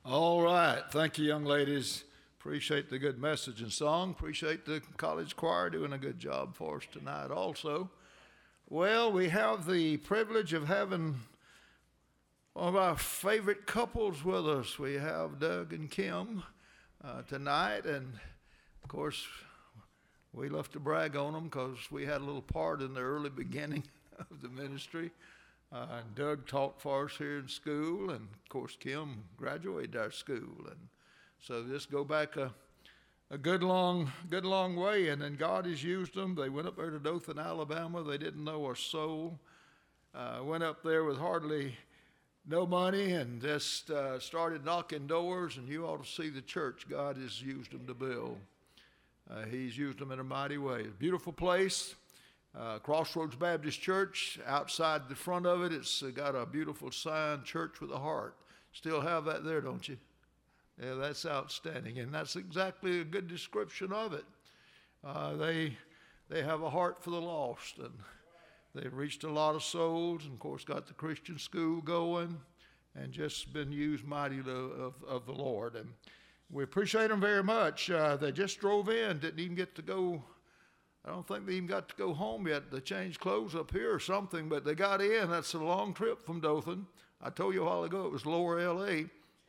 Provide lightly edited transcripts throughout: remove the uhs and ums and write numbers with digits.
All right. Thank you, young ladies. Appreciate the good message and song. Appreciate the college choir doing a good job for us tonight also. Well, we have the privilege of having one of our favorite couples with us. We have Doug and Kim tonight, and of course, we love to brag on them because we had a little part in the early beginning of the ministry. Doug taught for us here in school, and of course Kim graduated our school, and so this go back a good long way. And then God has used them. They went up there to Dothan, Alabama. They didn't know a soul. Went up there with hardly no money and just started knocking doors. And you ought to see the church God has used them to build. He's used them in a mighty way. Beautiful place. Crossroads Baptist Church, outside the front of it, it's got a beautiful sign, Church with a Heart. Still have that there, don't you? Yeah, that's outstanding, and that's exactly a good description of it. They have a heart for the lost, and they've reached a lot of souls, and of course got the Christian school going, and just been used mightily of the Lord. And we appreciate them very much. They just drove in, didn't even get to go. I don't think they even got to go home yet. They changed clothes up here or something, but they got in. That's a long trip from Dothan. I told you a while ago it was lower L.A.,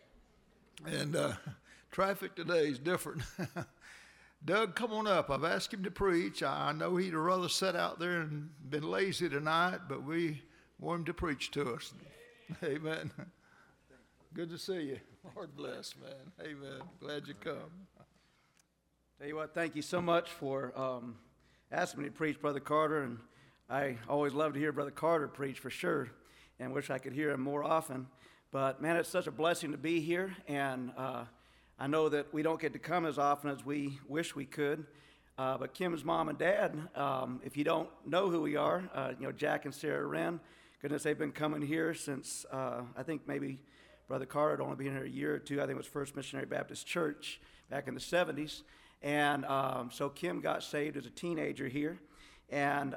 and traffic today is different. Doug, come on up. I've asked him to preach. I know he'd rather sat out there and been lazy tonight, but we want him to preach to us. Amen. Good to see you. Lord bless, man. Amen. Glad you come. Tell you what, thank you so much for asking me to preach, Brother Carter, and I always love to hear Brother Carter preach for sure, and wish I could hear him more often. But man, it's such a blessing to be here, and I know that we don't get to come as often as we wish we could. But Kim's mom and dad, if you don't know who we are, Jack and Sarah Wren, goodness, they've been coming here since I think maybe Brother Carter had only been here a year or two. I think it was First Missionary Baptist Church back in the 70s. And so Kim got saved as a teenager here, and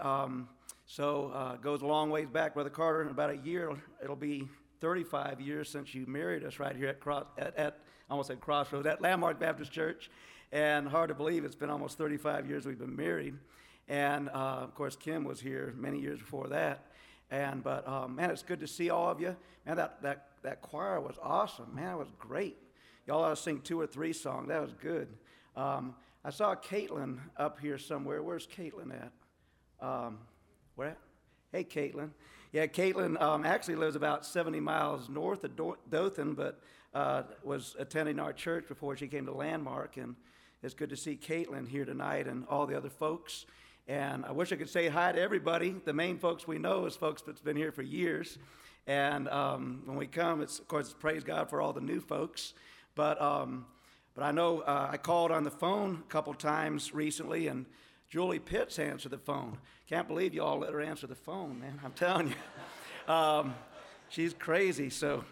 so goes a long ways back, Brother Carter. In about a year, it'll be 35 years since you married us right here at I almost said Crossroads, at Landmark Baptist Church, and hard to believe it's been almost 35 years we've been married. And of course, Kim was here many years before that. But man, it's good to see all of you. Man, that choir was awesome. Man, it was great. Y'all ought to sing 2 or 3 songs. That was good. I saw Caitlin up here somewhere. Where's Caitlin at? Where? Hey, Caitlin. Yeah, Caitlin actually lives about 70 miles north of Dothan, but was attending our church before she came to Landmark. And it's good to see Caitlin here tonight and all the other folks. And I wish I could say hi to everybody. The main folks we know is folks that's been here for years. And when we come, of course, praise God for all the new folks. But I know I called on the phone a couple times recently, and Julie Pitts answered the phone. Can't believe you all let her answer the phone, man. I'm telling you. She's crazy. So,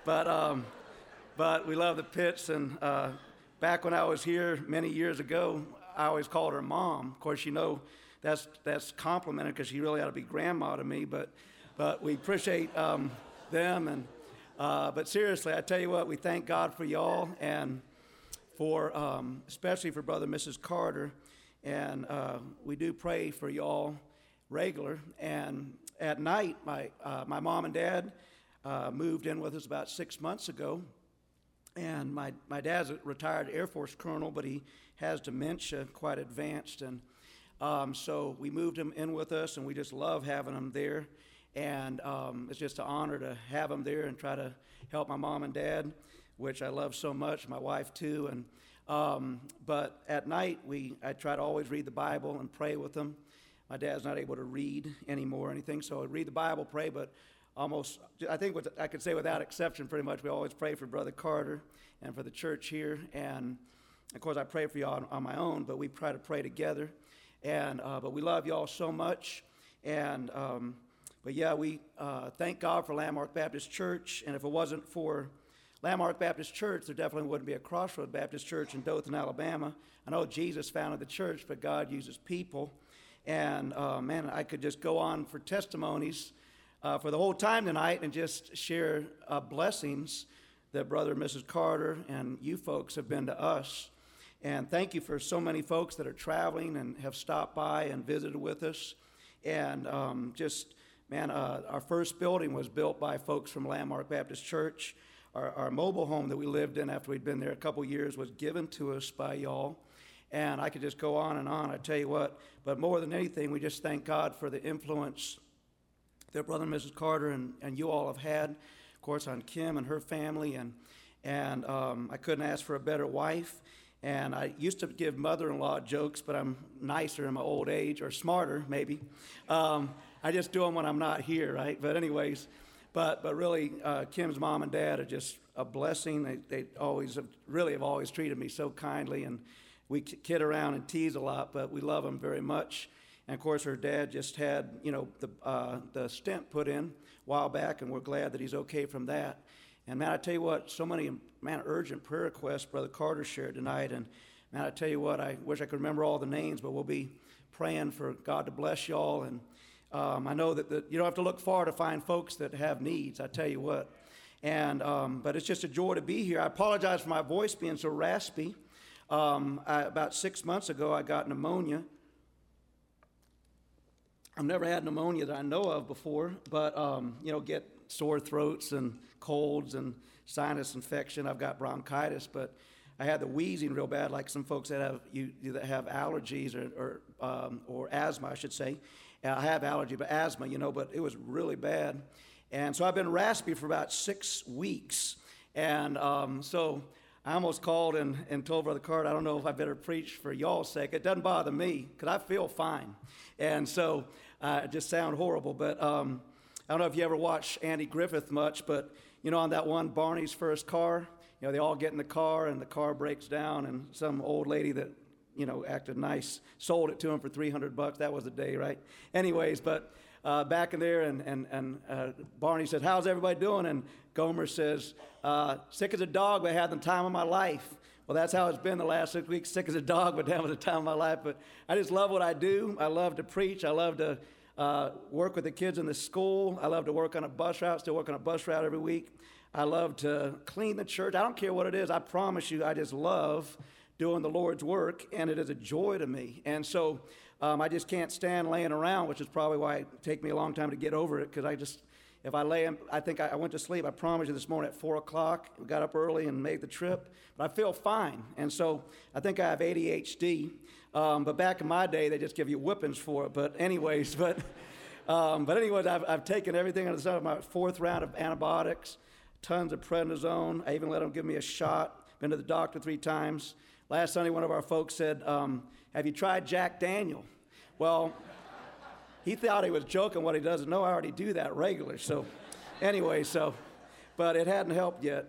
but we love the Pitts. And back when I was here many years ago, I always called her Mom. Of course, that's complimented because she really ought to be grandma to me. But we appreciate them. And but seriously, I tell you what, we thank God for y'all, and for especially for Brother and Mrs. Carter, and we do pray for y'all regular. And at night, my mom and dad moved in with us about 6 months ago, and my dad's a retired Air Force colonel, but he has dementia quite advanced, and so we moved him in with us, and we just love having him there. And it's just an honor to have him there and try to help my mom and dad, which I love so much, my wife too. And but at night, I try to always read the Bible and pray with them. My dad's not able to read anymore or anything, so I read the Bible, pray, but I think I could say without exception, pretty much, we always pray for Brother Carter and for the church here. And of course, I pray for y'all on my own, but we try to pray together. And but we love y'all so much. And but yeah, we thank God for Landmark Baptist Church. And if it wasn't for Landmark Baptist Church, there definitely wouldn't be a Crossroads Baptist Church in Dothan, Alabama. I know Jesus founded the church, but God uses people. And man, I could just go on for testimonies for the whole time tonight and just share blessings that Brother and Mrs. Carter and you folks have been to us. And thank you for so many folks that are traveling and have stopped by and visited with us. And our first building was built by folks from Landmark Baptist Church. Our mobile home that we lived in after we'd been there a couple years was given to us by y'all. And I could just go on and on, I tell you what. But more than anything, we just thank God for the influence that Brother and Mrs. Carter and you all have had, of course, on Kim and her family. And I couldn't ask for a better wife. And I used to give mother-in-law jokes, but I'm nicer in my old age, or smarter, maybe. I just do them when I'm not here, right? But anyways, but really, Kim's mom and dad are just a blessing. They always have always treated me so kindly, and we kid around and tease a lot, but we love them very much. And of course, her dad just had, the stent put in a while back, and we're glad that he's okay from that. And man, I tell you what, so many urgent prayer requests Brother Carter shared tonight. And man, I tell you what, I wish I could remember all the names, but we'll be praying for God to bless y'all. And I know that you don't have to look far to find folks that have needs. I tell you what. And but it's just a joy to be here. I apologize for my voice being so raspy. About 6 months ago, I got pneumonia. I've never had pneumonia that I know of before, but get sore throats and colds and sinus infection. I've got bronchitis, but I had the wheezing real bad, like some folks that have allergies or asthma, I should say. I have allergy, but asthma, but it was really bad. And so I've been raspy for about 6 weeks. And so I almost called and told Brother Carter, I don't know if I better preach for y'all's sake. It doesn't bother me, because I feel fine. And so I just sound horrible, but I don't know if you ever watch Andy Griffith much, but on that one Barney's First Car, they all get in the car and the car breaks down, and some old lady that acted nice sold it to him for $300. That was the day, right? Anyways, but back in there, and Barney said, "How's everybody doing?" And Gomer says, "Sick as a dog, but I had the time of my life." Well, that's how it's been the last 6 weeks, sick as a dog, but having the time of my life. But I just love what I do. I love to preach. I love to work with the kids in the school. I love to work on a bus route, still work on a bus route every week. I love to clean the church. I don't care what it is. I promise you, I just love doing the Lord's work, and it is a joy to me. And so I just can't stand laying around, which is probably why it takes me a long time to get over it, because if I lay in, I think I went to sleep, I promise you, this morning at 4 o'clock. We got up early and made the trip, but I feel fine. And so I think I have ADHD. But back in my day, they just give you whippings for it. But anyways, I've taken everything under the sun. My 4th round of antibiotics, tons of prednisone. I even let them give me a shot. Been to the doctor 3 times. Last Sunday, one of our folks said, "Have you tried Jack Daniel?" Well, he thought he was joking. What he doesn't know, I already do that regularly. So anyway, but it hadn't helped yet.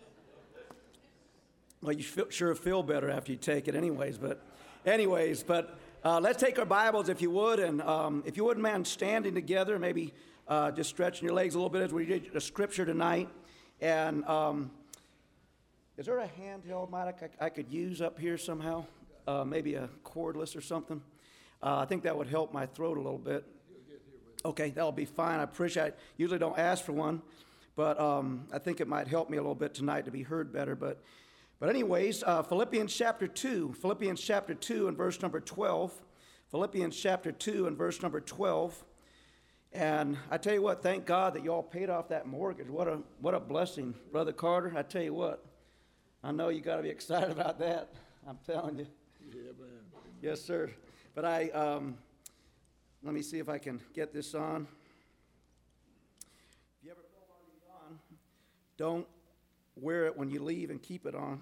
Well, you sure feel better after you take it anyways, but let's take our Bibles, if you would, and if you wouldn't mind standing together, maybe just stretching your legs a little bit as we read the scripture tonight. And is there a handheld mic I could use up here somehow? Maybe a cordless or something? I think that would help my throat a little bit. Okay, that'll be fine. I appreciate it. Usually don't ask for one, but I think it might help me a little bit tonight to be heard better. But anyways, Philippians chapter 2 and verse number 12. Philippians chapter 2 and verse number 12. And I tell you what, thank God that you all paid off that mortgage. What a blessing, Brother Carter. I tell you what, I know you got to be excited about that. I'm telling you. Yeah, man. Yes, sir. But let me see if I can get this on. If you ever put one of these on, don't wear it when you leave and keep it on.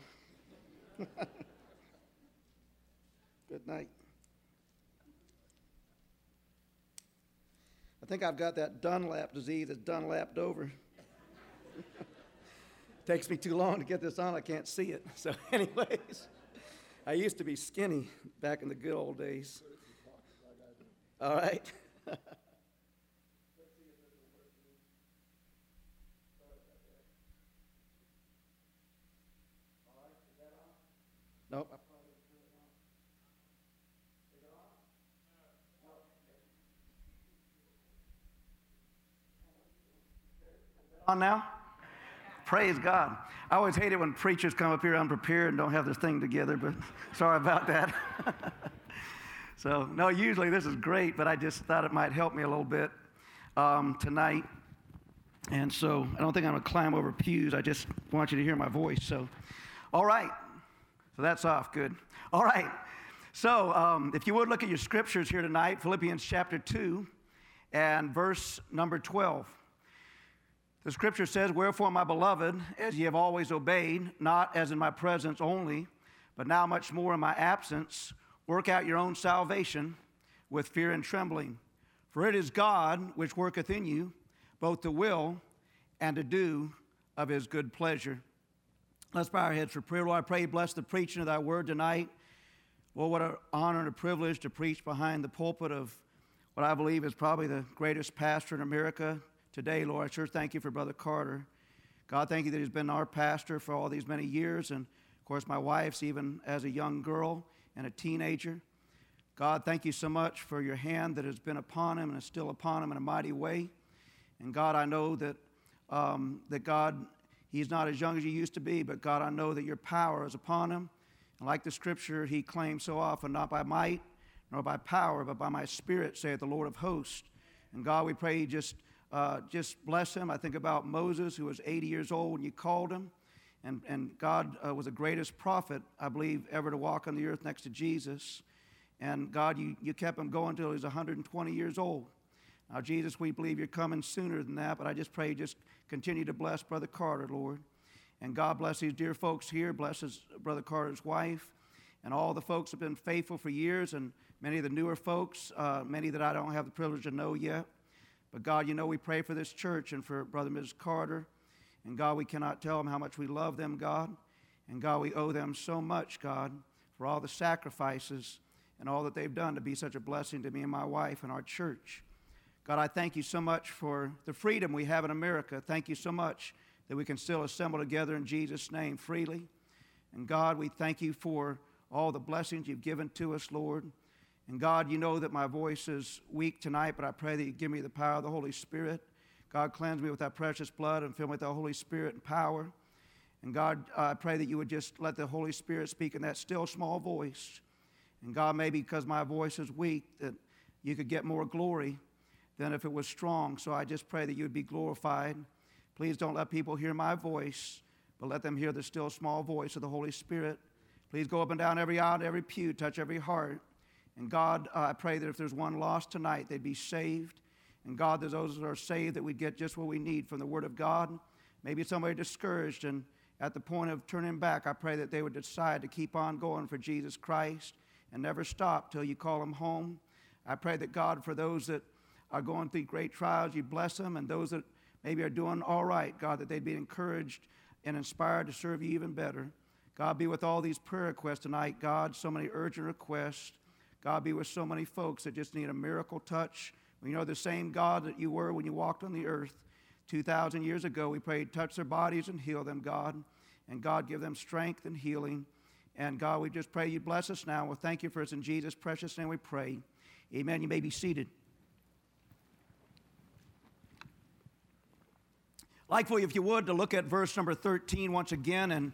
Good night. I think I've got that Dunlap disease that's Dunlapped over. Takes me too long to get this on. I can't see it. So anyways, I used to be skinny back in the good old days. All right. Nope. On now? Praise God. I always hate it when preachers come up here unprepared and don't have their thing together, but sorry about that. So, no, usually this is great, but I just thought it might help me a little bit tonight. And so I don't think I'm going to climb over pews. I just want you to hear my voice. So, all right. So that's off. Good. All right. So if you would look at your scriptures here tonight, Philippians chapter 2 and verse number 12. The scripture says, "Wherefore, my beloved, as ye have always obeyed, not as in my presence only, but now much more in my absence, work out your own salvation with fear and trembling. For it is God which worketh in you, both to will and to do of his good pleasure." Let's bow our heads for prayer. Lord, I pray you bless the preaching of thy word tonight. Lord, what an honor and a privilege to preach behind the pulpit of what I believe is probably the greatest pastor in America today. Lord, I sure thank you for Brother Carter. God, thank you that he's been our pastor for all these many years, and of course my wife's even as a young girl and a teenager. God, thank you so much for your hand that has been upon him and is still upon him in a mighty way. And God, I know that God, he's not as young as he used to be, but God, I know that your power is upon him. And like the scripture he claims so often, not by might nor by power, but by my spirit, saith the Lord of hosts. And God, we pray you just bless him. I think about Moses, who was 80 years old when you called him. And God was the greatest prophet, I believe, ever to walk on the earth next to Jesus. And God, you kept him going until he was 120 years old. Now, Jesus, we believe you're coming sooner than that, but I just pray you just continue to bless Brother Carter, Lord. And God bless these dear folks here, bless Brother Carter's wife, and all the folks have been faithful for years, and many of the newer folks, many that I don't have the privilege to know yet. But God, you know we pray for this church and for Brother and Mrs. Carter. And God, we cannot tell them how much we love them, God. And God, we owe them so much, God, for all the sacrifices and all that they've done to be such a blessing to me and my wife and our church. God, I thank you so much for the freedom we have in America. Thank you so much that we can still assemble together in Jesus' name freely. And God, we thank you for all the blessings you've given to us, Lord. And God, you know that my voice is weak tonight, but I pray that you give me the power of the Holy Spirit. God, cleanse me with that precious blood and fill me with the Holy Spirit and power. And God, I pray that you would just let the Holy Spirit speak in that still small voice. And God, maybe because my voice is weak, that you could get more glory than if it was strong. So I just pray that you would be glorified. Please don't let people hear my voice, but let them hear the still small voice of the Holy Spirit. Please go up and down every aisle, every pew, touch every heart. And God, I pray that if there's one lost tonight, they'd be saved. And God, that those that are saved, that we'd get just what we need from the Word of God. Maybe somebody discouraged and at the point of turning back, I pray that they would decide to keep on going for Jesus Christ and never stop till you call them home. I pray that God, for those that are going through great trials, you bless them, and those that maybe are doing all right, God, that they'd be encouraged and inspired to serve you even better. God, be with all these prayer requests tonight. God, so many urgent requests. God, be with so many folks that just need a miracle touch. We know the same God that you were when you walked on the earth 2,000 years ago. We prayed, touch their bodies and heal them, God. And God, give them strength and healing. And God, we just pray you bless us now. We'll thank you for us in Jesus' precious name we pray. Amen. You may be seated. I'd like for you, if you would, to look at verse number 13 once again. And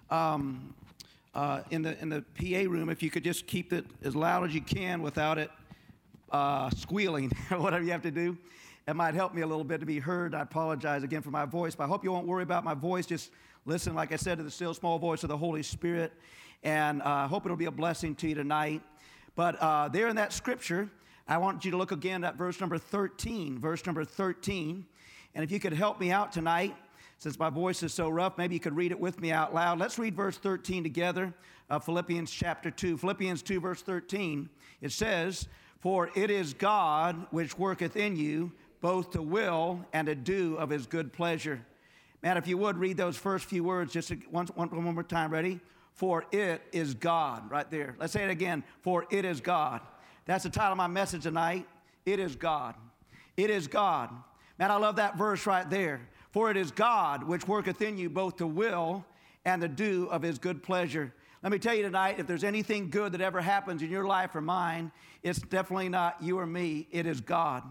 in the PA room, if you could just keep it as loud as you can without it squealing or whatever you have to do. It might help me a little bit to be heard. I apologize again for my voice, but I hope you won't worry about my voice. Just listen, like I said, to the still small voice of the Holy Spirit, and I hope it'll be a blessing to you tonight. But there in that scripture, I want you to look again at verse number 13. Verse number 13. And if you could help me out tonight, since my voice is so rough, maybe you could read it with me out loud. Let's read verse 13 together of Philippians chapter 2. Philippians 2, verse 13. It says, "For it is God which worketh in you, both to will and to do of his good pleasure." Man, if you would, read those first few words just one more time. Ready? For it is God. Right there. Let's say it again. For it is God. That's the title of my message tonight. It is God. It is God. Man, I love that verse right there. For it is God which worketh in you both to will and to do of his good pleasure. Let me tell you tonight, if there's anything good that ever happens in your life or mine, it's definitely not you or me. It is God.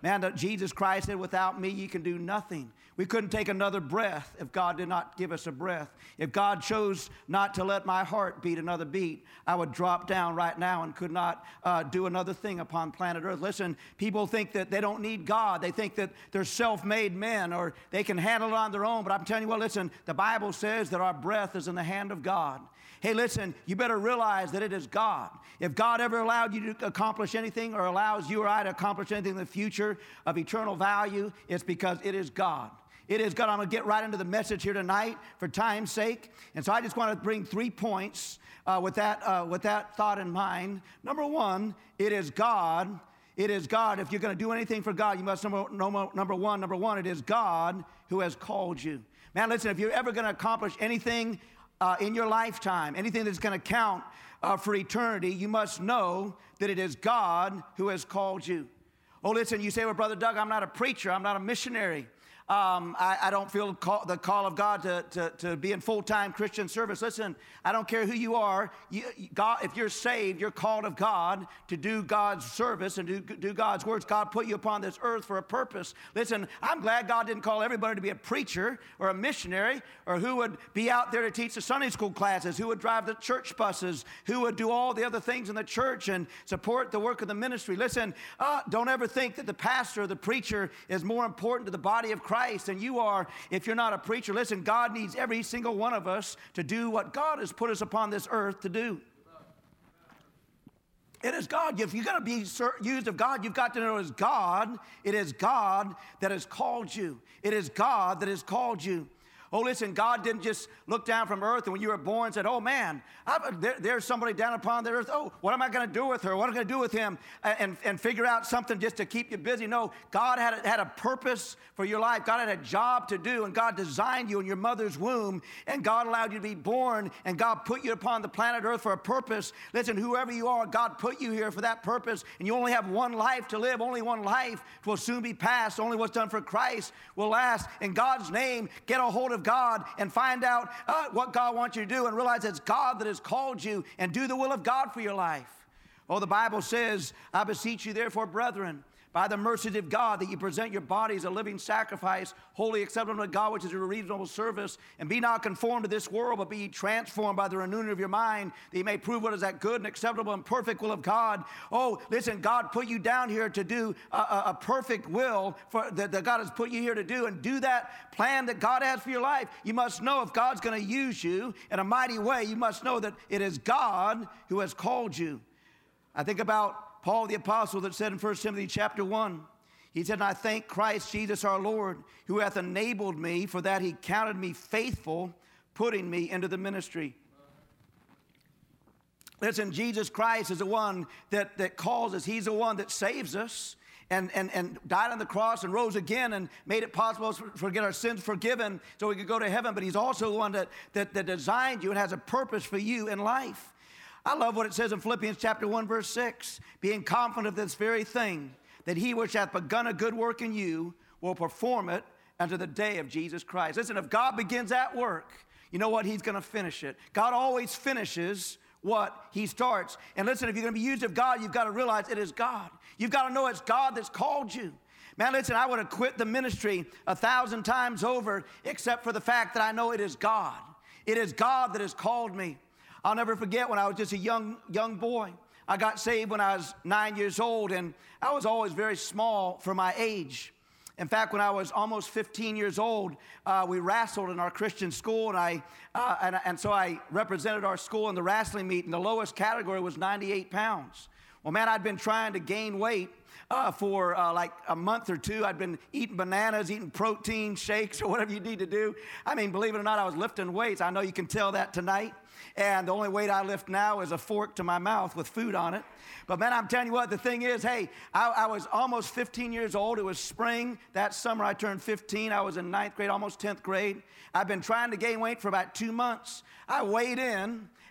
Man, Jesus Christ said, without me, you can do nothing. We couldn't take another breath if God did not give us a breath. If God chose not to let my heart beat another beat, I would drop down right now and could not do another thing upon planet Earth. Listen, people think that they don't need God. They think that they're self-made men or they can handle it on their own. But I'm telling you what, listen, the Bible says that our breath is in the hand of God. Hey, listen, you better realize that it is God. If God ever allowed you to accomplish anything or allows you or I to accomplish anything in the future of eternal value, it's because it is God. It is God. I'm going to get right into the message here tonight for time's sake. And so I just want to bring 3 points with that thought in mind. Number one, it is God. It is God. If you're going to do anything for God, you must number one, it is God who has called you. Man, listen, if you're ever going to accomplish anything in your lifetime, anything that's going to count for eternity, you must know that it is God who has called you. Oh, listen, you say, well, Brother Doug, I'm not a preacher. I'm not a missionary. I don't feel the call of God to be in full-time Christian service. Listen, I don't care who you are. God, if you're saved, you're called of God to do God's service and do God's works. God put you upon this earth for a purpose. Listen, I'm glad God didn't call everybody to be a preacher or a missionary or who would be out there to teach the Sunday school classes, who would drive the church buses, who would do all the other things in the church and support the work of the ministry. Listen, don't ever think that the pastor or the preacher is more important to the body of Christ than you are if you're not a preacher. Listen, God needs every single one of us to do what God has put us upon this earth to do. It is God. If you're going to be used of God, you've got to know it is God. It is God that has called you. It is God that has called you. Oh, listen, God didn't just look down from earth and when you were born said, oh, man, there's somebody down upon the earth. Oh, what am I going to do with her? What am I going to do with him? And figure out something just to keep you busy. No, God had a purpose for your life. God had a job to do, and God designed you in your mother's womb, and God allowed you to be born, and God put you upon the planet earth for a purpose. Listen, whoever you are, God put you here for that purpose, and you only have one life to live. Only one life will soon be passed. Only what's done for Christ will last. In God's name, get a hold of God and find out what God wants you to do and realize it's God that has called you and do the will of God for your life. Oh, the Bible says, I beseech you therefore, brethren, by the mercies of God, that you present your bodies a living sacrifice, wholly acceptable to God, which is a reasonable service. And be not conformed to this world, but be ye transformed by the renewing of your mind, that you may prove what is that good and acceptable and perfect will of God. Oh, listen, God put you down here to do a perfect will that God has put you here to do, and do that plan that God has for your life. You must know if God's going to use you in a mighty way, you must know that it is God who has called you. I think about Paul the apostle that said in 1 Timothy chapter 1, he said, and I thank Christ Jesus our Lord, who hath enabled me, for that he counted me faithful, putting me into the ministry. Listen, Jesus Christ is the one that calls us. He's the one that saves us and died on the cross and rose again and made it possible to get our sins forgiven so we could go to heaven. But he's also the one that designed you and has a purpose for you in life. I love what it says in Philippians chapter 1, verse 6, being confident of this very thing, that he which hath begun a good work in you will perform it unto the day of Jesus Christ. Listen, if God begins that work, you know what? He's going to finish it. God always finishes what he starts. And listen, if you're going to be used of God, you've got to realize it is God. You've got to know it's God that's called you. Man, listen, I would have quit the ministry 1,000 times over except for the fact that I know it is God. It is God that has called me. I'll never forget when I was just a young boy. I got saved when I was 9 years old, and I was always very small for my age. In fact, when I was almost 15 years old, we wrestled in our Christian school, and so I represented our school in the wrestling meet, and the lowest category was 98 pounds. Well, man, I'd been trying to gain weight for like a month or two. I'd been eating bananas, eating protein shakes, or whatever you need to do. I mean, believe it or not, I was lifting weights. I know you can tell that tonight. And the only weight I lift now is a fork to my mouth with food on it. But man, I'm telling you what, the thing is, hey, I was almost 15 years old. It was spring. That summer I turned 15. I was in 9th grade, almost 10th grade. I've been trying to gain weight for about 2 months. I weighed in,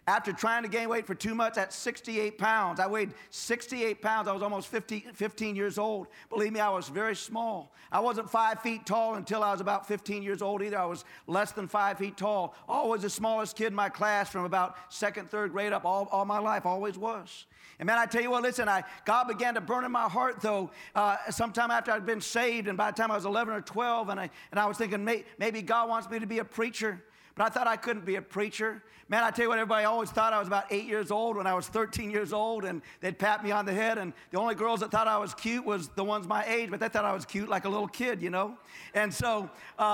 After trying to gain weight for 2 months at 68 pounds, I weighed 68 pounds. I was almost 15 years old. Believe me, I was very small. I wasn't 5 feet tall until I was about 15 years old either. I was less than 5 feet tall. Always the smallest kid in my class from about second, third grade up all my life, always was. And man, I tell you what, listen, God began to burn in my heart, though, sometime after I'd been saved, and by the time I was 11 or 12, and I was thinking maybe God wants me to be a preacher. But I thought I couldn't be a preacher. Man, I tell you what, everybody always thought I was about 8 years old when I was 13 years old, and they'd pat me on the head, and the only girls that thought I was cute was the ones my age, but they thought I was cute like a little kid, you know? And so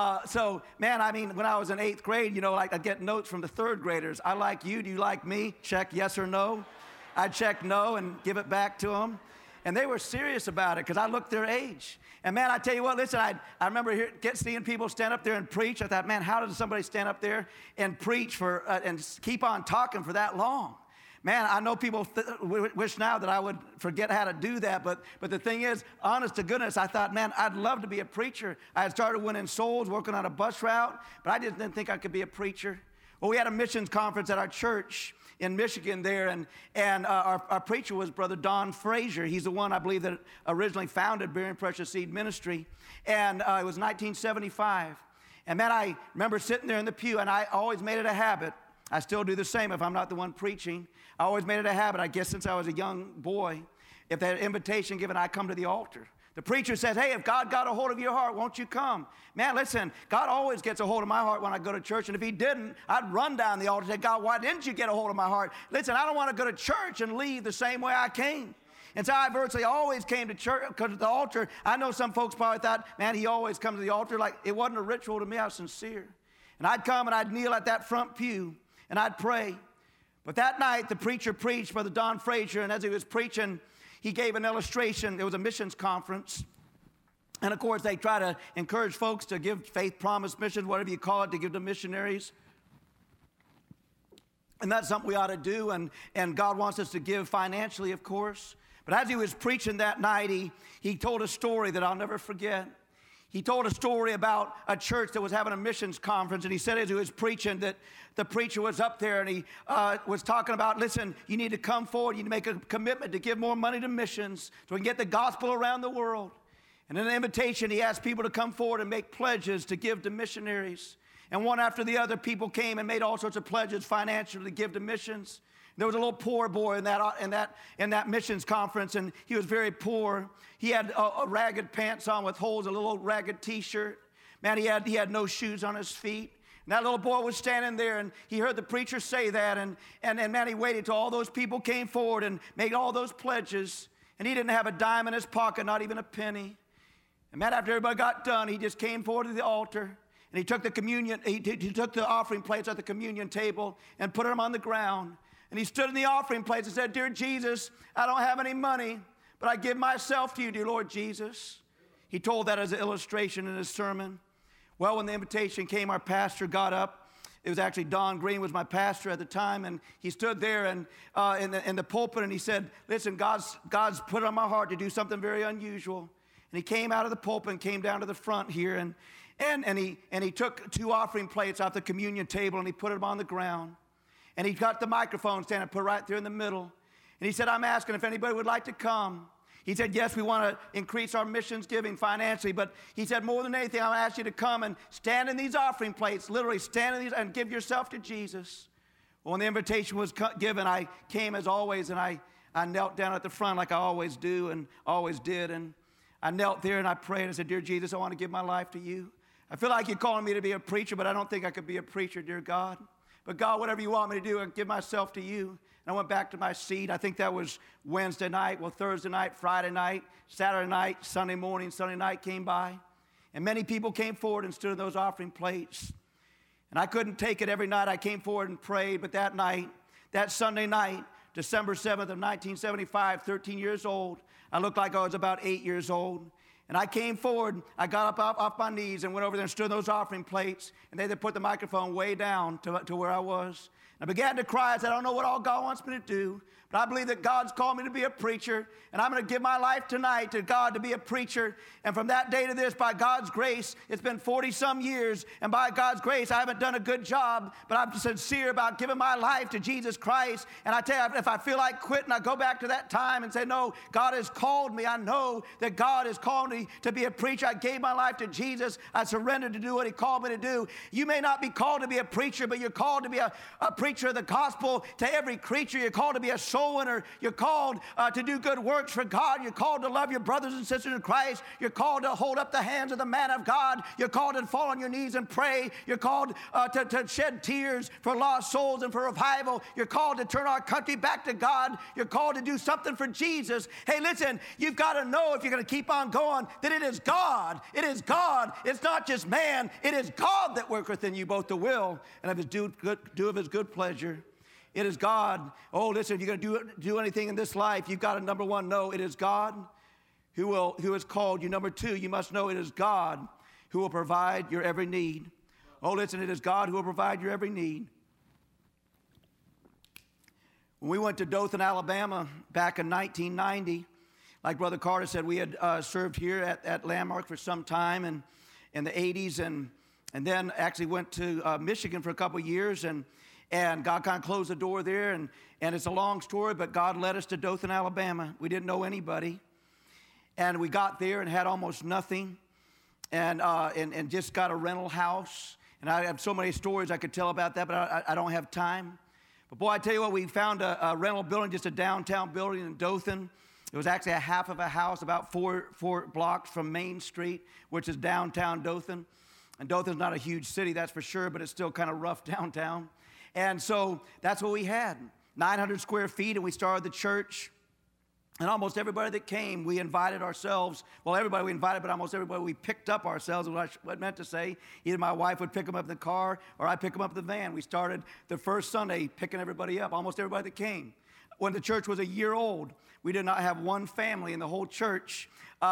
man, I mean, when I was in 8th grade, you know, like I'd get notes from the 3rd graders. I like you, do you like me? Check yes or no. I'd check no and give it back to them. And they were serious about it because I looked their age. And man, I tell you what, listen, I remember seeing people stand up there and preach. I thought, man, how does somebody stand up there and preach and keep on talking for that long? Man, I know people wish now that I would forget how to do that, but the thing is, honest to goodness, I thought, man, I'd love to be a preacher. I had started winning souls, working on a bus route, but I just didn't think I could be a preacher. Well, we had a missions conference at our church in Michigan there, and our preacher was Brother Don Frazier. He's the one, I believe, that originally founded Bearing Precious Seed Ministry, and it was 1975. And man, I remember sitting there in the pew, and I always made it a habit. I still do the same if I'm not the one preaching. I always made it a habit, I guess, since I was a young boy. If they had an invitation given, I come to the altar. The preacher says, hey, if God got a hold of your heart, won't you come? Man, listen, God always gets a hold of my heart when I go to church, and if he didn't, I'd run down the altar and say, God, why didn't you get a hold of my heart? Listen, I don't want to go to church and leave the same way I came. And so I virtually always came to church, because at the altar, I know some folks probably thought, man, he always comes to the altar. Like, it wasn't a ritual to me. I was sincere. And I'd come and I'd kneel at that front pew, and I'd pray. But that night, the preacher preached, Brother Don Frazier, and as he was preaching, he gave an illustration. It was a missions conference. And, of course, they try to encourage folks to give faith promise missions, whatever you call it, to give to missionaries. And that's something we ought to do, and God wants us to give financially, of course. But as he was preaching that night, he told a story that I'll never forget. He told a story about a church that was having a missions conference, and he said as he was preaching that the preacher was up there, and he was talking about, listen, you need to come forward, you need to make a commitment to give more money to missions so we can get the gospel around the world. And in an invitation, he asked people to come forward and make pledges to give to missionaries. And one after the other, people came and made all sorts of pledges financially to give to missions. There was a little poor boy in that missions conference, and he was very poor. He had a ragged pants on with holes, a little ragged T-shirt. Man, he had no shoes on his feet. And that little boy was standing there, and he heard the preacher say that, and man, he waited till all those people came forward and made all those pledges, and he didn't have a dime in his pocket, not even a penny. And man, after everybody got done, he just came forward to the altar, and he took the communion, he took the offering plates at the communion table and put them on the ground. And he stood in the offering plates and said, Dear Jesus, I don't have any money, but I give myself to you, dear Lord Jesus. He told that as an illustration in his sermon. Well, when the invitation came, our pastor got up. It was actually Don Green was my pastor at the time, and he stood there and in the pulpit, and he said, listen, God's put it on my heart to do something very unusual. And he came out of the pulpit and came down to the front here, and he took 2 offering plates off the communion table, and he put them on the ground. And he got the microphone stand and put it right there in the middle. And he said, I'm asking if anybody would like to come. He said, yes, we want to increase our missions giving financially, but he said, more than anything, I want to ask you to come and stand in these offering plates, literally stand in these and give yourself to Jesus. Well, when the invitation was given, I came as always, and I knelt down at the front like I always do and always did, and I knelt there and I prayed. I said, Dear Jesus, I want to give my life to you. I feel like you're calling me to be a preacher, but I don't think I could be a preacher, dear God. But God, whatever you want me to do, I give myself to you. And I went back to my seat. I think that was Wednesday night, well, Thursday night, Friday night, Saturday night, Sunday morning, Sunday night came by. And many people came forward and stood in those offering plates. And I couldn't take it every night. I came forward and prayed. But that night, that Sunday night, December 7th of 1975, 13 years old, I looked like I was about 8 years old. And I came forward, I got up off my knees and went over there and stood on those offering plates, and they put the microphone way down to where I was. And I began to cry. I said, I don't know what all God wants me to do, but I believe that God's called me to be a preacher, and I'm going to give my life tonight to God to be a preacher. And from that day to this, by God's grace, it's been 40-some years, and by God's grace, I haven't done a good job, but I'm sincere about giving my life to Jesus Christ. And I tell you, if I feel like quitting, I go back to that time and say, no, God has called me. I know that God has called me to be a preacher. I gave my life to Jesus. I surrendered to do what he called me to do. You may not be called to be a preacher, but you're called to be a preacher of the gospel to every creature. You're called to be a soul winner. You're called to do good works for God. You're called to love your brothers and sisters in Christ. You're called to hold up the hands of the man of God. You're called to fall on your knees and pray. You're called to shed tears for lost souls and for revival. You're called to turn our country back to God. You're called to do something for Jesus. Hey, listen, you've got to know if you're going to keep on going that it is God. It is God. It's not just man. It is God that worketh in you both the will and of his do of his good pleasure. It is God. Oh, listen, if you're going to do anything in this life, you've got to, number one, know it is God who has called you. Number two, you must know it is God who will provide your every need. Oh, listen, it is God who will provide your every need. When we went to Dothan, Alabama, back in 1990, like Brother Carter said, we had served here at Landmark for some time and in the 80s, and then actually went to Michigan for a couple of years, and God kind of closed the door there, and it's a long story, but God led us to Dothan, Alabama. We didn't know anybody, and we got there and had almost nothing, and just got a rental house. And I have so many stories I could tell about that, but I don't have time. But boy, I tell you what, we found a rental building, just a downtown building in Dothan. It was actually a half of a house, about four blocks from Main Street, which is downtown Dothan. And Dothan's not a huge city, that's for sure, but it's still kind of rough downtown. And so that's what we had, 900 square feet, and we started the church. And almost everybody that came, we invited ourselves. Well, everybody we invited, but almost everybody we picked up ourselves, is what I meant to say. Either my wife would pick them up in the car, or I'd pick them up in the van. We started the first Sunday picking everybody up, almost everybody that came. When the church was a year old, we did not have one family in the whole church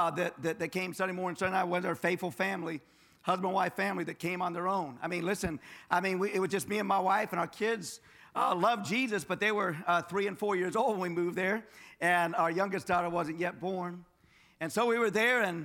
that came Sunday morning. Sunday night was our faithful family, husband, wife family that came on their own. I mean, listen, it was just me and my wife, and our kids loved Jesus, but they were 3 and 4 years old when we moved there, and our youngest daughter wasn't yet born. And so we were there, and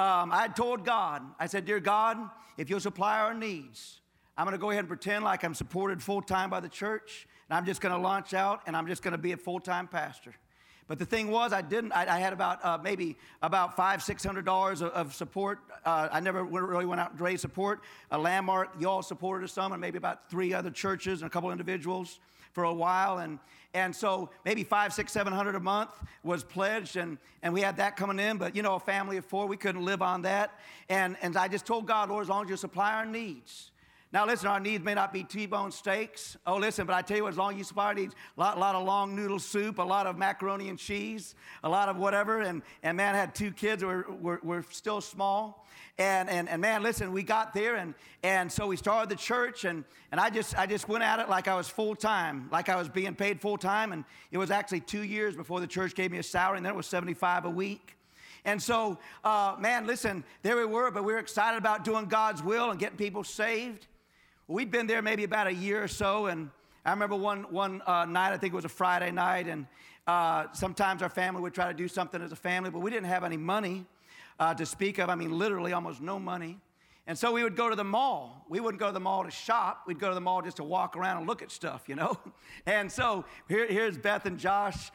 I told God, I said, dear God, if you'll supply our needs, I'm going to go ahead and pretend like I'm supported full-time by the church, and I'm just going to launch out, and I'm just going to be a full-time pastor. But the thing was, I had about maybe about $500-600 of support. I never really went out and raised support. A Landmark, y'all supported us some, and maybe about 3 other churches and a couple individuals for a while. And so maybe $500, $600, $700 a month was pledged, and we had that coming in. But, you know, a family of 4, we couldn't live on that. And I just told God, Lord, as long as you supply our needs. Now, listen, our needs may not be T-bone steaks. Oh, listen, but I tell you what, as long as you supply our needs, a lot of long noodle soup, a lot of macaroni and cheese, a lot of whatever. And man, I had 2 kids who were still small. And man, listen, we got there, and so we started the church, and I just went at it like I was full-time, like I was being paid full-time. And it was actually 2 years before the church gave me a salary, and then it was $75 a week. And so, man, listen, there we were, but we were excited about doing God's will and getting people saved. We'd been there maybe about a year or so, and I remember one night, I think it was a Friday night, and sometimes our family would try to do something as a family, but we didn't have any money to speak of. I mean, literally almost no money. And so we would go to the mall. We wouldn't go to the mall to shop. We'd go to the mall just to walk around and look at stuff, you know. And so here's Beth and Josh.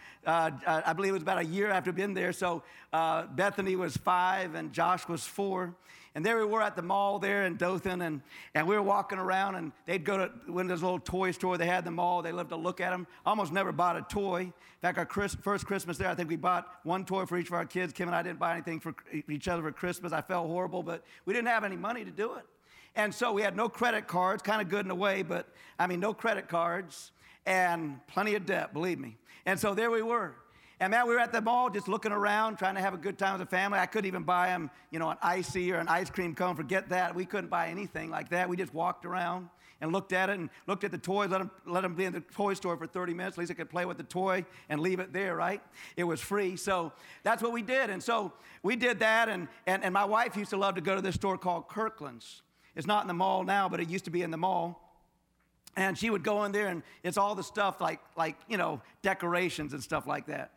I believe it was about a year after we'd been there. So Bethany was 5 and Josh was 4. And there we were at the mall there in Dothan, and we were walking around, and they'd go to one of those little toy store they had in the mall. They loved to look at them. Almost never bought a toy. In fact, our first Christmas there, I think we bought 1 toy for each of our kids. Kim and I didn't buy anything for each other for Christmas. I felt horrible, but we didn't have any money to do it. And so we had no credit cards, kind of good in a way, but I mean, no credit cards and plenty of debt, believe me. And so there we were. And man, we were at the mall just looking around, trying to have a good time as a family. I couldn't even buy them, you know, an icy or an ice cream cone. Forget that. We couldn't buy anything like that. We just walked around. and looked at it and looked at the toys, let them be in the toy store for 30 minutes. At least I could play with the toy and leave it there, right? It was free. So that's what we did. And so we did that, and my wife used to love to go to this store called Kirkland's. It's not in the mall now, but it used to be in the mall. And she would go in there, and it's all the stuff like decorations and stuff like that.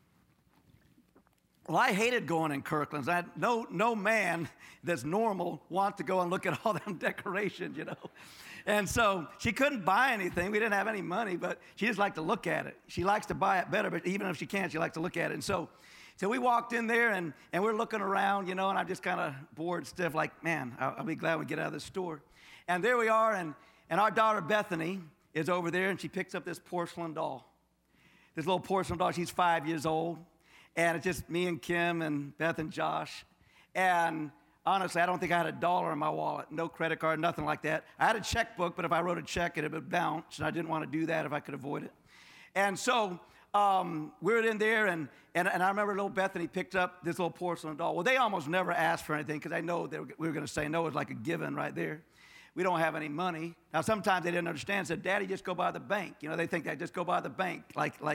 Well, I hated going in Kirkland's. No man that's normal wants to go and look at all them decorations, And so she couldn't buy anything. We didn't have any money, but she just liked to look at it. She likes to buy it better, but even if she can't, she likes to look at it. And so we walked in there, and we're looking around, and I'm just kind of bored stiff, like, man, I'll be glad we get out of this store. And there we are, and our daughter Bethany is over there, and she picks up this porcelain doll. This little porcelain doll. She's 5 years old. And it's just me and Kim and Beth and Josh. And honestly, I don't think I had $1 in my wallet. No credit card, nothing like that. I had a checkbook, but if I wrote a check, it would bounce. And I didn't want to do that if I could avoid it. And so we were in there, and I remember little Bethany picked up this little porcelain doll. Well, they almost never asked for anything because I know that we were going to say no. It was like a given right there. We don't have any money. Now, sometimes they didn't understand. Said, Daddy, just go by the bank. They think that just go by the bank.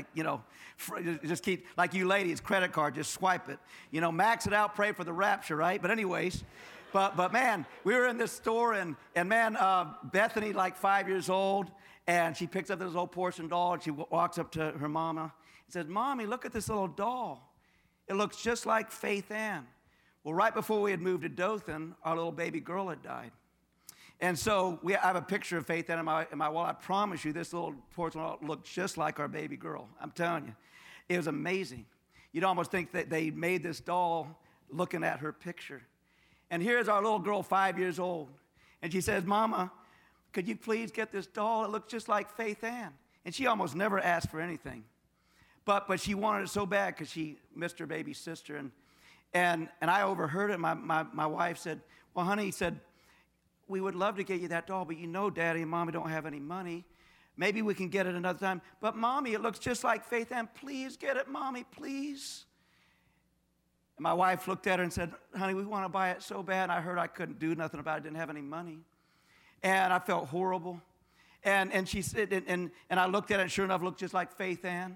Just keep, like you ladies, credit card, just swipe it. Max it out, pray for the rapture, right? But anyways, but man, we were in this store, and man, Bethany, like 5 years old, and she picks up this old porcelain doll, and she walks up to her mama and says, Mommy, look at this little doll. It looks just like Faith Ann. Well, right before we had moved to Dothan, our little baby girl had died. And so I have a picture of Faith Ann in my wall. I promise you, this little porcelain doll looked just like our baby girl. I'm telling you. It was amazing. You'd almost think that they made this doll looking at her picture. And here's our little girl, 5 years old. And she says, Mama, could you please get this doll? It looks just like Faith Ann. And she almost never asked for anything. But she wanted it so bad because she missed her baby sister. And I overheard it. My wife said, well, honey, said, we would love to get you that doll, but Daddy and Mommy don't have any money. Maybe we can get it another time. But Mommy, it looks just like Faith Ann. Please get it, Mommy, please. And my wife looked at her and said, honey, we want to buy it so bad. And I heard I couldn't do nothing about it, didn't have any money. And I felt horrible. And she said, and I looked at it, and sure enough, it looked just like Faith Ann.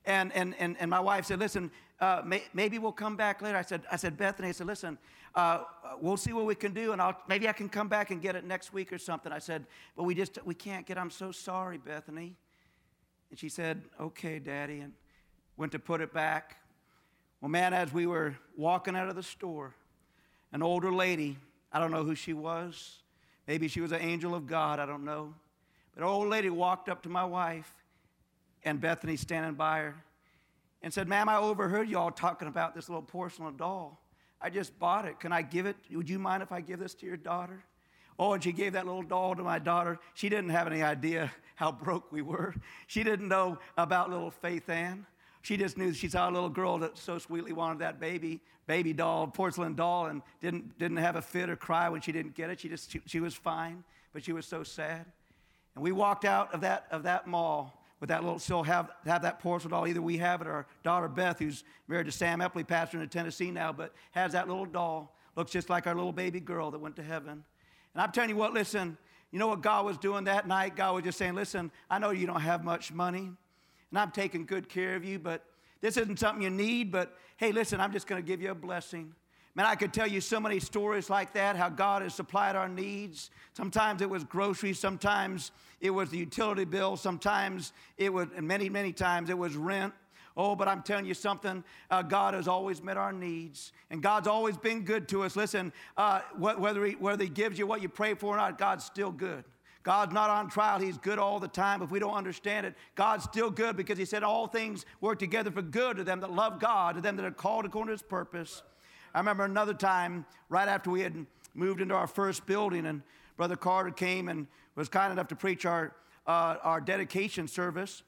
And my wife said, listen, maybe we'll come back later. I said, Bethany, I said, listen, we'll see what we can do, and maybe I can come back and get it next week or something. I said, but we can't get it. I'm so sorry, Bethany. And she said, okay, Daddy, and went to put it back. Well, man, as we were walking out of the store, an older lady, I don't know who she was. Maybe she was an angel of God, I don't know. But an old lady walked up to my wife, and Bethany standing by her, and said, ma'am, I overheard you all talking about this little porcelain doll. I just bought it. Can I give it? Would you mind if I give this to your daughter? Oh, and she gave that little doll to my daughter. She didn't have any idea how broke we were. She didn't know about little Faith Ann. She just knew she saw a little girl that so sweetly wanted that baby doll, porcelain doll, and didn't have a fit or cry when she didn't get it. She was fine, but she was so sad. And we walked out of that mall with that little, still have that porcelain doll. Either we have it or our daughter Beth, who's married to Sam Epley, pastor in Tennessee now, but has that little doll. Looks just like our little baby girl that went to heaven. And I'm telling you what, listen, you know what God was doing that night? God was just saying, listen, I know you don't have much money, and I'm taking good care of you, but this isn't something you need, but hey, listen, I'm just going to give you a blessing. Man, I could tell you so many stories like that, how God has supplied our needs. Sometimes it was groceries, sometimes it was the utility bill, sometimes it was, and many, many times it was rent. Oh, but I'm telling you something, God has always met our needs, and God's always been good to us. Listen, whether he gives you what you pray for or not, God's still good. God's not on trial. He's good all the time. If we don't understand it, God's still good because he said all things work together for good to them that love God, to them that are called according to his purpose. I remember another time, right after we had moved into our first building, and Brother Carter came and was kind enough to preach our dedication service.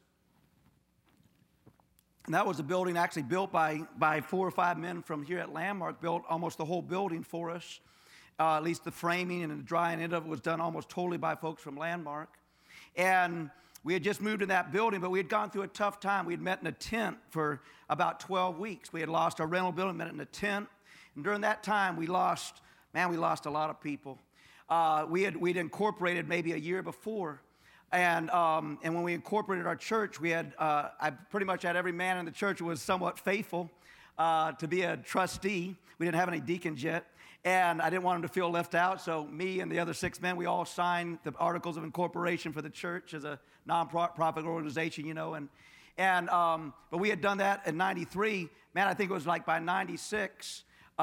And that was a building actually built by 4 or 5 men from here at Landmark, built almost the whole building for us. At least the framing and the drying end of it was done almost totally by folks from Landmark. And we had just moved in that building, but we had gone through a tough time. We had met in a tent for about 12 weeks. We had lost our rental building, met in a tent. And during that time, we lost a lot of people. we'd incorporated maybe a year before. And when we incorporated our church, we had, I pretty much had every man in the church who was somewhat faithful to be a trustee. We didn't have any deacons yet. And I didn't want them to feel left out, so me and the other 6 men, we all signed the Articles of Incorporation for the church as a non-profit organization, you know. But we had done that in 93. Man, I think it was like by 96,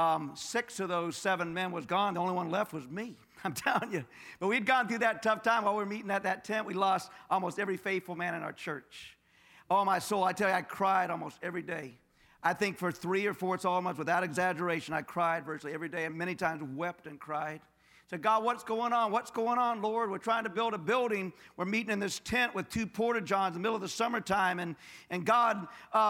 6 of those 7 men was gone. The only one left was me, I'm telling you. But we'd gone through that tough time while we were meeting at that tent. We lost almost every faithful man in our church. Oh, my soul, I tell you, I cried almost every day. I think for 3 or 4 months, without exaggeration, I cried virtually every day and many times wept and cried. Said, God, what's going on? What's going on, Lord? We're trying to build a building. We're meeting in this tent with 2 porta-johns in the middle of the summertime. And God,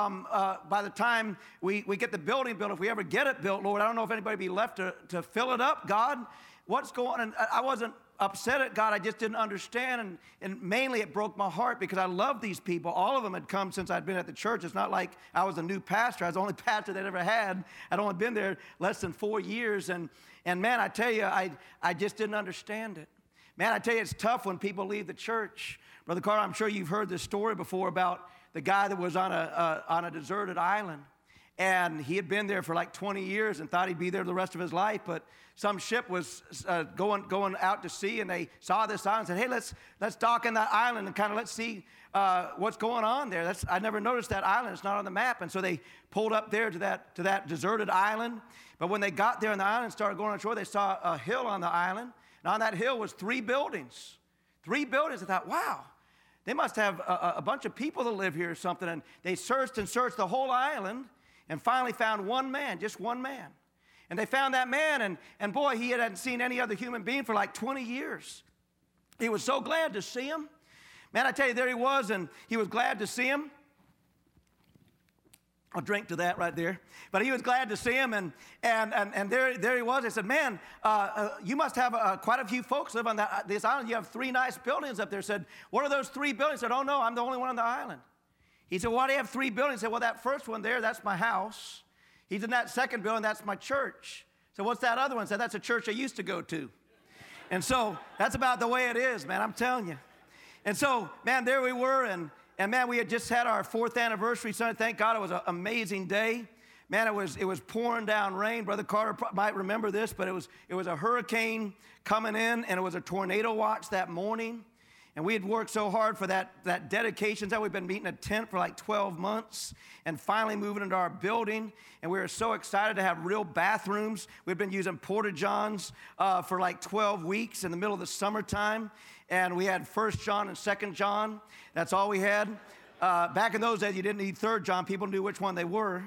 by the time we get the building built, if we ever get it built, Lord, I don't know if anybody will be left to fill it up, God. What's going on? And I wasn't upset at God. I just didn't understand. And mainly it broke my heart because I love these people. All of them had come since I'd been at the church. It's not like I was a new pastor. I was the only pastor they'd ever had. I'd only been there less than 4 years. And man, I tell you, I just didn't understand it. Man, I tell you, it's tough when people leave the church. Brother Carter, I'm sure you've heard this story before about the guy that was on a deserted island. And he had been there for like 20 years and thought he'd be there the rest of his life. But some ship was going out to sea, and they saw this island and said, hey, let's dock in that island and kind of let's see what's going on there. I never noticed that island. It's not on the map. And so they pulled up there to that deserted island. But when they got there on the island and started going on shore, they saw a hill on the island. And on that hill was 3 buildings. 3 buildings. I thought, wow, they must have a bunch of people that live here or something. And they searched and searched the whole island and finally found one man, just one man. And they found that man, and boy, he hadn't seen any other human being for like 20 years. He was so glad to see him. Man, I tell you, there he was, and he was glad to see him. I'll drink to that right there. But he was glad to see him, and there he was. They said, man, you must have quite a few folks live on this island. You have 3 nice buildings up there. Said, what are those 3 buildings? Said, oh, no, I'm the only one on the island. He said, why do you have 3 buildings? He said, well, that first one there, that's my house. He's in that second building, that's my church. So what's that other one? He said, that's a church I used to go to. And so that's about the way it is, man, I'm telling you. And so, man, there we were, and man, we had just had our 4th anniversary Sunday. Thank God it was an amazing day. Man, it was pouring down rain. Brother Carter might remember this, but it was a hurricane coming in, and it was a tornado watch that morning. And we had worked so hard for that dedication. We've been meeting a tent for like 12 months and finally moving into our building. And we were so excited to have real bathrooms. We've been using porta-johns for like 12 weeks in the middle of the summertime. And we had 1 John and 2 John. That's all we had. Back in those days, you didn't need 3 John. People knew which one they were.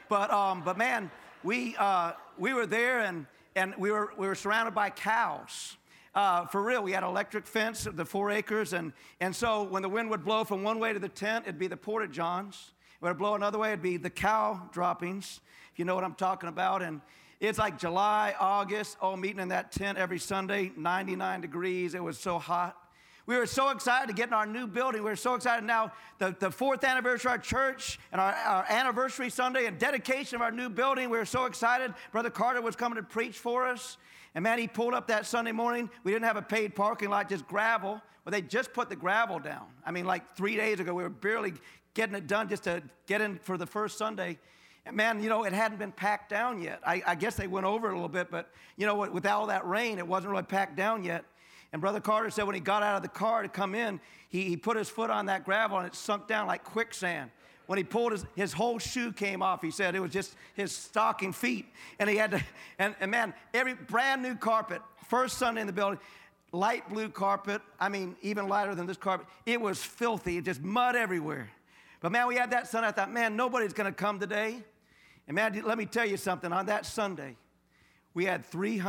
But man, we were there and we were surrounded by cows. For real, we had an electric fence of the 4 acres, and so when the wind would blow from one way to the tent, it'd be the porta-johns. When it would blow another way, it'd be the cow droppings, if you know what I'm talking about. And it's like July, August, meeting in that tent every Sunday, 99 degrees. It was so hot. We were so excited to get in our new building. We were so excited now, the 4th anniversary of our church and our anniversary Sunday and dedication of our new building. We were so excited. Brother Carter was coming to preach for us. And man, he pulled up that Sunday morning. We didn't have a paid parking lot, just gravel. Well, they just put the gravel down. I mean, like 3 days ago, we were barely getting it done just to get in for the first Sunday. And man, it hadn't been packed down yet. I guess they went over it a little bit, but with all that rain, it wasn't really packed down yet. And Brother Carter said when he got out of the car to come in, he put his foot on that gravel and it sunk down like quicksand. When he pulled his whole shoe came off, he said it was just his stocking feet. And he had to, and man, every brand new carpet, first Sunday in the building, light blue carpet, I mean, even lighter than this carpet. It was filthy, just mud everywhere. But man, we had that Sunday. I thought, man, nobody's going to come today. And man, let me tell you something. On that Sunday, we had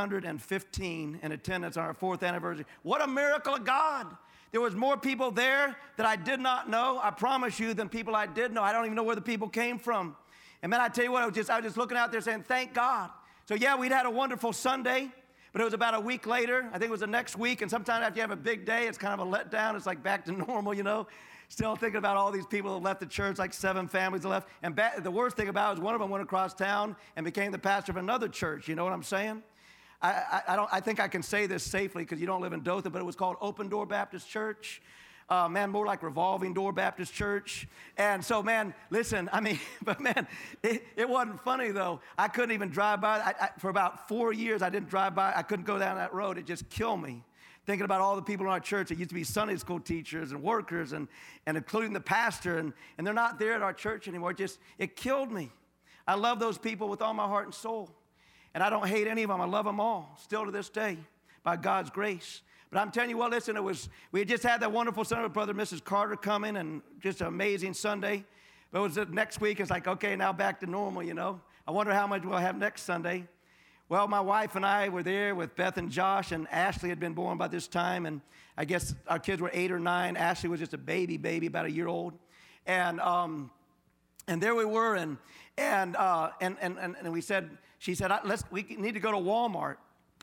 315 in attendance on our 4th anniversary. What a miracle of God. There was more people there that I did not know, I promise you, than people I did know. I don't even know where the people came from. And man, I tell you what, I was just looking out there saying, thank God. So yeah, we'd had a wonderful Sunday, but it was about a week later. I think it was the next week, and sometimes after you have a big day, it's kind of a letdown. It's like back to normal, Still thinking about all these people that left the church, like 7 families that left. And the worst thing about it is one of them went across town and became the pastor of another church. You know what I'm saying? I think I can say this safely because you don't live in Dothan, but it was called Open Door Baptist Church. Man, more like Revolving Door Baptist Church. And so, man, listen, I mean, but man, it wasn't funny though. I couldn't even drive by. For about 4 years, I didn't drive by. I couldn't go down that road. It just killed me. Thinking about all the people in our church that used to be Sunday school teachers and workers and including the pastor, and they're not there at our church anymore. It killed me. I love those people with all my heart and soul. And I don't hate any of them. I love them all, still to this day, by God's grace. But I'm telling you what, listen, we had just had that wonderful Sunday with Brother and Mrs. Carter coming, and just an amazing Sunday. But it was the next week, it's like, okay, now back to normal, you know. I wonder how much we'll have next Sunday. Well, my wife and I were there with Beth and Josh, and Ashley had been born by this time, and I guess our kids were 8 or 9. Ashley was just a baby, about a year old. And there we were, and we said, she said, we need to go to Walmart.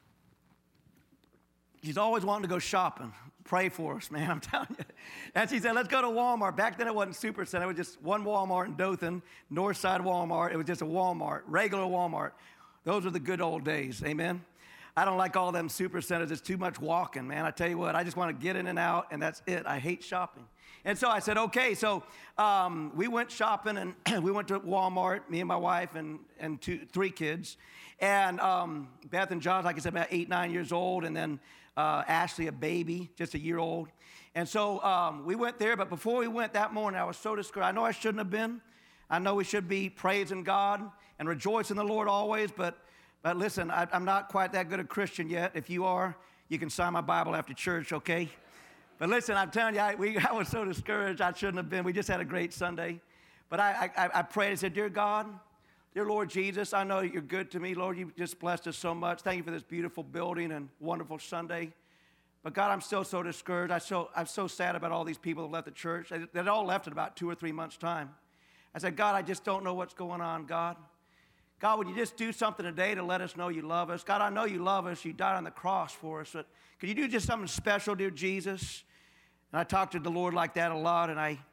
She's always wanting to go shopping. Pray for us, man, I'm telling you. And she said, let's go to Walmart. Back then it wasn't Super Center. It was just one Walmart in Dothan, North Side Walmart. It was just a Walmart, regular Walmart. Those were the good old days, amen? I don't like all them super centers. It's too much walking, man. I tell you what, I just want to get in and out, and that's it. I hate shopping. And so I said, okay. So we went shopping, and we went to Walmart, me and my wife and 3 kids. And Beth and John, like I said, about 8, 9 years old, and then Ashley, a baby, just a year old. And so we went there, but before we went that morning, I was so discouraged. I know I shouldn't have been. I know we should be praising God and rejoicing in the Lord always, but listen, I'm not quite that good a Christian yet. If you are, you can sign my Bible after church, okay? But listen, I'm telling you, I was so discouraged. I shouldn't have been. We just had a great Sunday. But I prayed and said, dear God, dear Lord Jesus, I know you're good to me. Lord, you just blessed us so much. Thank you for this beautiful building and wonderful Sunday. But God, I'm still so discouraged. I'm so sad about all these people that left the church. They all left in about 2 or 3 months' time. I said, God, I just don't know what's going on, God. God, would you just do something today to let us know you love us? God, I know you love us. You died on the cross for us. But could you do just something special, dear Jesus? And I talked to the Lord like that a lot.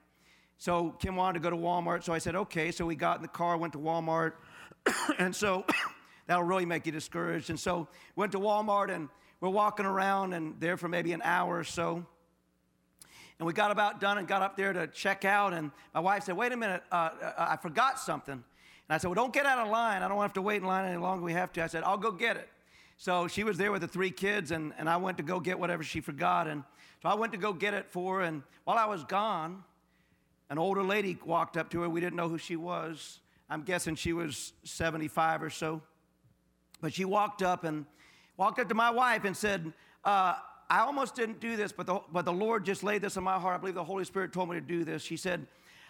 So Kim wanted to go to Walmart. So I said, okay. So we got in the car, went to Walmart. And so that'll really make you discouraged. And so went to Walmart, and we're walking around and there for maybe an hour or so. And we got about done and got up there to check out. And my wife said, wait a minute, I forgot something. And I said, well, don't get out of line. I don't have to wait in line any longer. We have to. I said, I'll go get it. So she was there with the 3 kids, and I went to go get whatever she forgot. And so I went to go get it for her. And while I was gone, an older lady walked up to her. We didn't know who she was. I'm guessing she was 75 or so. But she walked up to my wife and said, I almost didn't do this, but the Lord just laid this on my heart. I believe the Holy Spirit told me to do this. She said,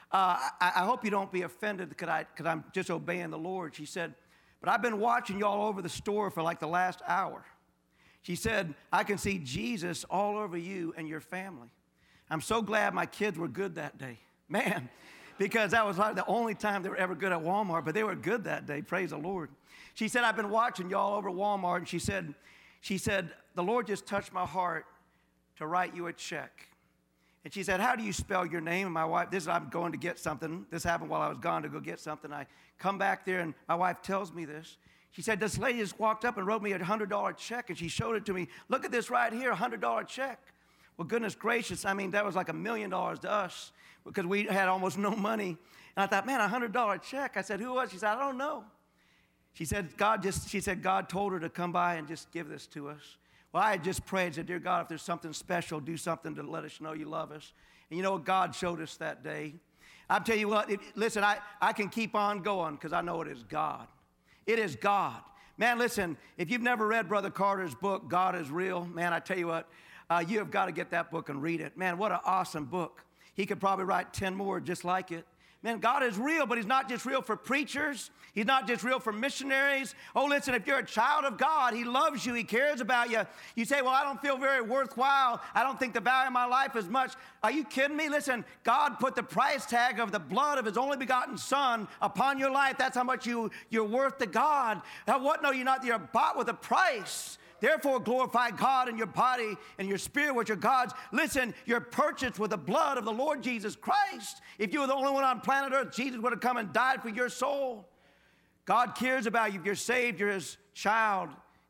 I hope you don't be offended because I'm just obeying the Lord. She said, but I've been watching you all over the store for like the last hour. She said, I can see Jesus all over you and your family. I'm so glad my kids were good that day. Man, because that was like the only time they were ever good at Walmart, but they were good that day. Praise the Lord. She said, I've been watching you all over Walmart. And she said, the Lord just touched my heart to write you a check. And she said, how do you spell your name? And my wife, I'm going to get something. This happened while I was gone to go get something. I come back there, and my wife tells me this. She said, this lady just walked up and wrote me a $100 check, and she showed it to me. Look at this right here, $100 check. Well, goodness gracious, I mean, that was like $1 million to us because we had almost no money. And I thought, man, a $100 check. I said, who was? She said, I don't know. She said, God told her to come by and just give this to us. Well, I had just prayed and said, dear God, if there's something special, do something to let us know you love us. And you know what God showed us that day? I'll tell you what, listen, I can keep on going because I know it is God. It is God. Man, listen, if you've never read Brother Carter's book, God is Real, man, I tell you what, you have got to get that book and read it. Man, what an awesome book. He could probably write 10 more just like it. Man, God is real, but he's not just real for preachers. He's not just real for missionaries. Oh, listen, if you're a child of God, he loves you. He cares about you. You say, well, I don't feel very worthwhile. I don't think the value of my life is much. Are you kidding me? Listen, God put the price tag of the blood of his only begotten Son upon your life. That's how much you're worth to God. Now, what? No, you're bought with a price. Therefore, glorify God in your body and your spirit, which are God's. Listen, you're purchased with the blood of the Lord Jesus Christ. If you were the only one on planet Earth, Jesus would have come and died for your soul. God cares about you. If you're saved, you're his child.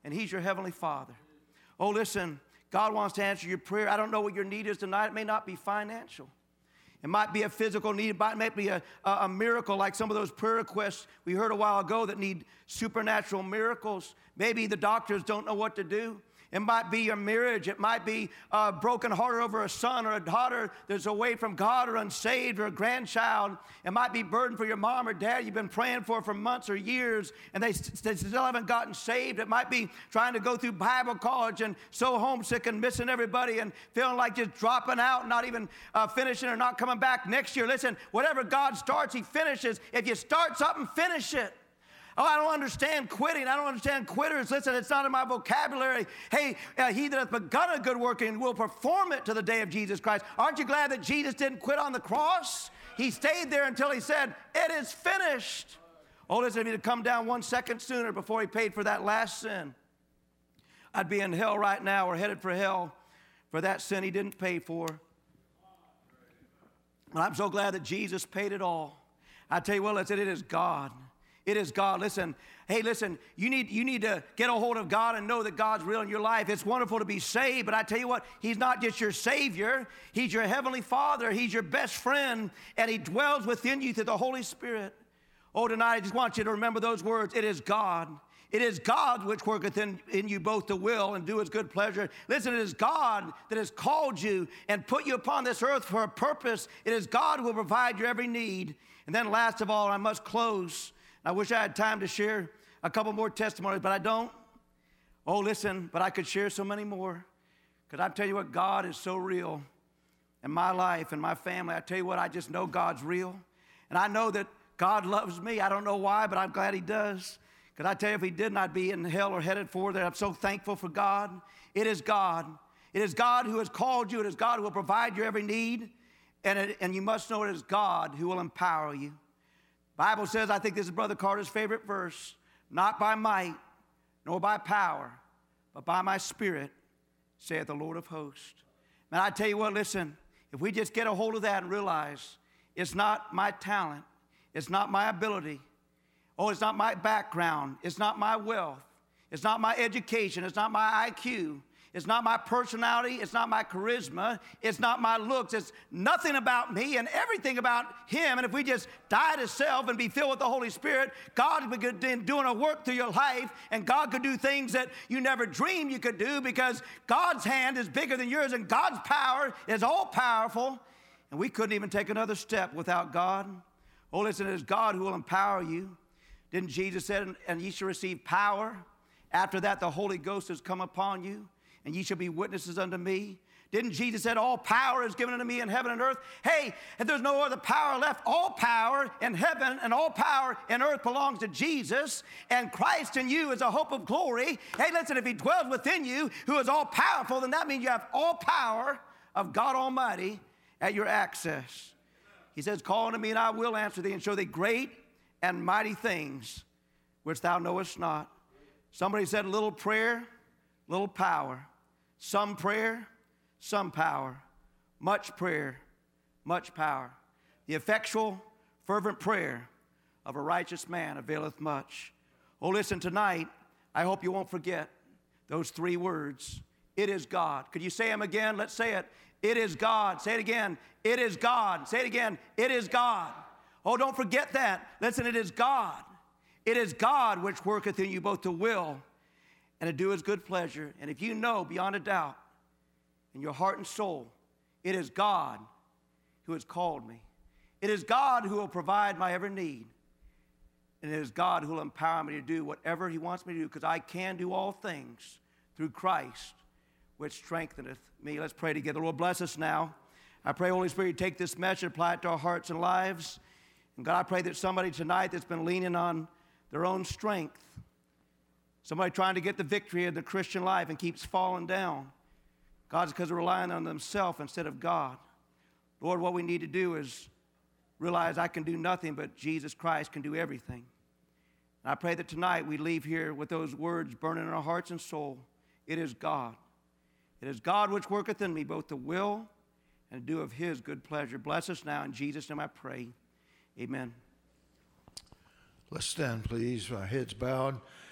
and He's your Heavenly Father. Oh, listen, God wants to answer your prayer. I don't know what your need is tonight. It may not be financial. It might be a physical need. It might be a miracle like some of those prayer requests we heard a while ago that need supernatural miracles. Maybe the doctors don't know what to do. It might be your marriage. It might be a broken heart over a son or a daughter that's away from God or unsaved or a grandchild. It might be burden for your mom or dad you've been praying for months or years and they still haven't gotten saved. It might be trying to go through Bible college and so homesick and missing everybody and feeling like just dropping out and not even finishing or not coming back next year. Listen, whatever God starts, He finishes. If you start something, finish it. Oh, I don't understand quitting. I don't understand quitters. Listen, it's not in my vocabulary. Hey, he that hath begun a good work and will perform it to the day of Jesus Christ. Aren't you glad that Jesus didn't quit on the cross? He stayed there until He said, it is finished. Oh, listen, if He'd come down 1 second sooner before He paid for that last sin, I'd be in hell right now or headed for hell for that sin He didn't pay for. But I'm so glad that Jesus paid it all. I tell you what, listen, it is God. It is God. Listen, hey, listen, you need to get a hold of God and know that God's real in your life. It's wonderful to be saved, but I tell you what, He's not just your Savior. He's your Heavenly Father. He's your best friend, and He dwells within you through the Holy Spirit. Oh, tonight I just want you to remember those words. It is God. It is God which worketh in you both to will and do His good pleasure. Listen, it is God that has called you and put you upon this earth for a purpose. It is God who will provide your every need. And then last of all, I must close. I wish I had time to share a couple more testimonies, but I don't. Oh, listen, but I could share so many more. Because I tell you what, God is so real in my life and my family. I tell you what, I just know God's real. And I know that God loves me. I don't know why, but I'm glad He does. Because I tell you, if He didn't, I'd be in hell or headed for there. I'm so thankful for God. It is God. It is God who has called you. It is God who will provide your every need. And you must know it is God who will empower you. Bible says, I think this is Brother Carter's favorite verse, not by might, nor by power, but by my Spirit, saith the Lord of hosts. Man, I tell you what, listen, if we just get a hold of that and realize it's not my talent, it's not my ability, oh, it's not my background, it's not my wealth, it's not my education, it's not my IQ, it's not my personality, it's not my charisma, it's not my looks, it's nothing about me and everything about Him. And if we just die to self and be filled with the Holy Spirit, God will begin doing a work through your life, and God could do things that you never dreamed you could do, because God's hand is bigger than yours and God's power is all powerful, and we couldn't even take another step without God. Oh, listen, it is God who will empower you. Didn't Jesus say, and ye shall receive power? After that, the Holy Ghost has come upon you, and ye shall be witnesses unto me. Didn't Jesus say, all power is given unto me in heaven and earth? Hey, if there's no other power left, all power in heaven and all power in earth belongs to Jesus, and Christ in you is a hope of glory. Hey, listen, if He dwells within you, who is all powerful, then that means you have all power of God Almighty at your access. He says, call unto me, and I will answer thee, and show thee great and mighty things which thou knowest not. Somebody said, little prayer, little power. Some prayer, some power. Much prayer, much power. The effectual, fervent prayer of a righteous man availeth much. Oh, listen, tonight, I hope you won't forget those three words. It is God. Could you say them again? Let's say it. It is God. Say it again. It is God. Say it again. It is God. Oh, don't forget that. Listen, it is God. It is God which worketh in you both to will and to do His good pleasure. And if you know beyond a doubt in your heart and soul, it is God who has called me. It is God who will provide my every need. And it is God who will empower me to do whatever He wants me to do, because I can do all things through Christ, which strengtheneth me. Let's pray together. Lord, bless us now. I pray, Holy Spirit, you take this message, apply it to our hearts and lives. And God, I pray that somebody tonight that's been leaning on their own strength, somebody trying to get the victory in the Christian life and keeps falling down, God's because they're relying on themselves instead of God. Lord, what we need to do is realize I can do nothing, but Jesus Christ can do everything. And I pray that tonight we leave here with those words burning in our hearts and soul. It is God. It is God which worketh in me both to will and to do of His good pleasure. Bless us now. In Jesus' name I pray. Amen. Let's stand, please. Our heads bowed.